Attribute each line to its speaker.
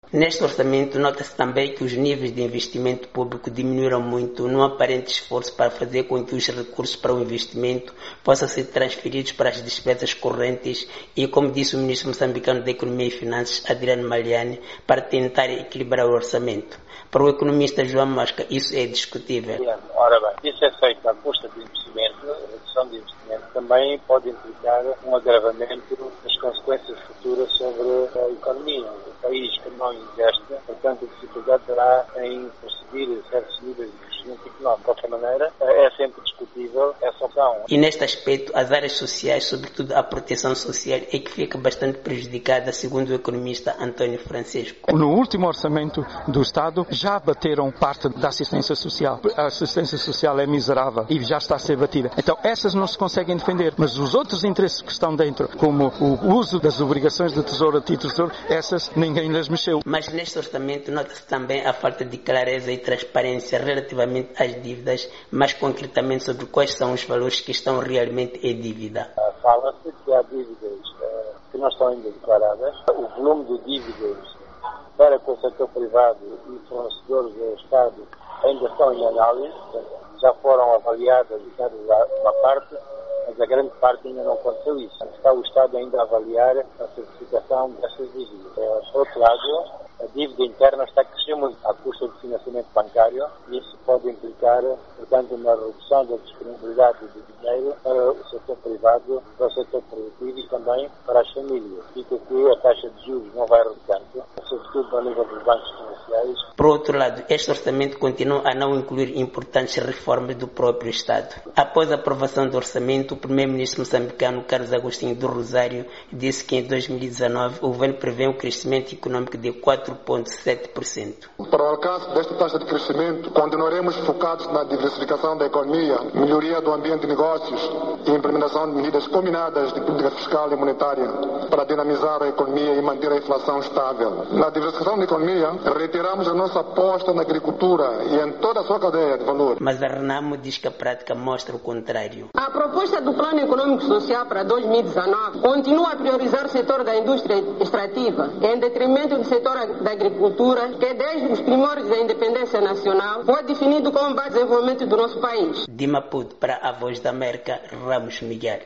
Speaker 1: Neste orçamento, nota-se também que os níveis de investimento público diminuíram muito num aparente esforço para fazer com que os recursos para o investimento possam ser transferidos para as despesas correntes e, como disse o ministro moçambicano da Economia e Finanças, Adriano Maliani, para tentar equilibrar o orçamento. Para o economista João Mosca, isso é discutível.
Speaker 2: Ora bem, isso é feito à custa de investimento, a redução de investimento também pode implicar um agravamento das consequências futuras sobre a economia. O país que não investe, portanto, a dificuldade terá em conseguir certos níveis de crescimento económico. De qualquer maneira, é sempre discutível essa opção.
Speaker 1: E neste aspecto, as áreas sociais, sobretudo a proteção social, é que fica bastante prejudicada, segundo o economista António Francisco.
Speaker 3: No último orçamento do Estado, já bateram parte da assistência social. A assistência social é miserável e já está a ser batida. Então, essas não se conseguem defender, mas os outros interesses que estão dentro, como o uso das obrigações do Tesouro a título de Tesouro, essas ninguém las mexeu.
Speaker 1: Mas neste orçamento nota-se também a falta de clareza e transparência relativamente às dívidas, mais concretamente sobre quais são os valores que estão realmente em dívida.
Speaker 2: Fala-se que há dívidas que não estão ainda declaradas. O volume de dívidas para com o setor privado e fornecedores do Estado ainda estão em análise, já foram avaliadas uma parte, mas a grande parte ainda não aconteceu isso. Está o Estado ainda a avaliar a certificação dessas dívidas. Por outro lado, a dívida interna está a crescer muito à custa do financiamento bancário e isso pode implicar, portanto, uma redução da disponibilidade de dinheiro para o setor privado, para o setor produtivo e também para as famílias. Fica que a taxa de juros não vai reduzir, sobretudo ao nível dos bancos comerciais.
Speaker 1: Por outro lado, este orçamento continua a não incluir importantes reformas do próprio Estado. Após a aprovação do orçamento, o primeiro-ministro moçambicano Carlos Agostinho do Rosário disse que em 2019 o governo prevê um crescimento econômico de 4,7%.
Speaker 4: Para o alcance desta taxa de crescimento, continuaremos focados na diversificação da economia, melhoria do ambiente de negócios e implementação de medidas combinadas de política fiscal e monetária para dinamizar a economia e manter a inflação estável. Na diversificação da economia, reiteramos a nossa aposta na agricultura e em toda a sua cadeia de valor.
Speaker 1: Mas a Renamo diz que a prática mostra o contrário.
Speaker 5: A proposta do Plano Econômico Social para 2019 continua a priorizar o setor da indústria extrativa, em detrimento do setor da agricultura, que desde os primórdios da independência nacional foi definido como base de desenvolvimento do nosso país.
Speaker 1: De Maputo para a Voz da América, Ramos Miguel.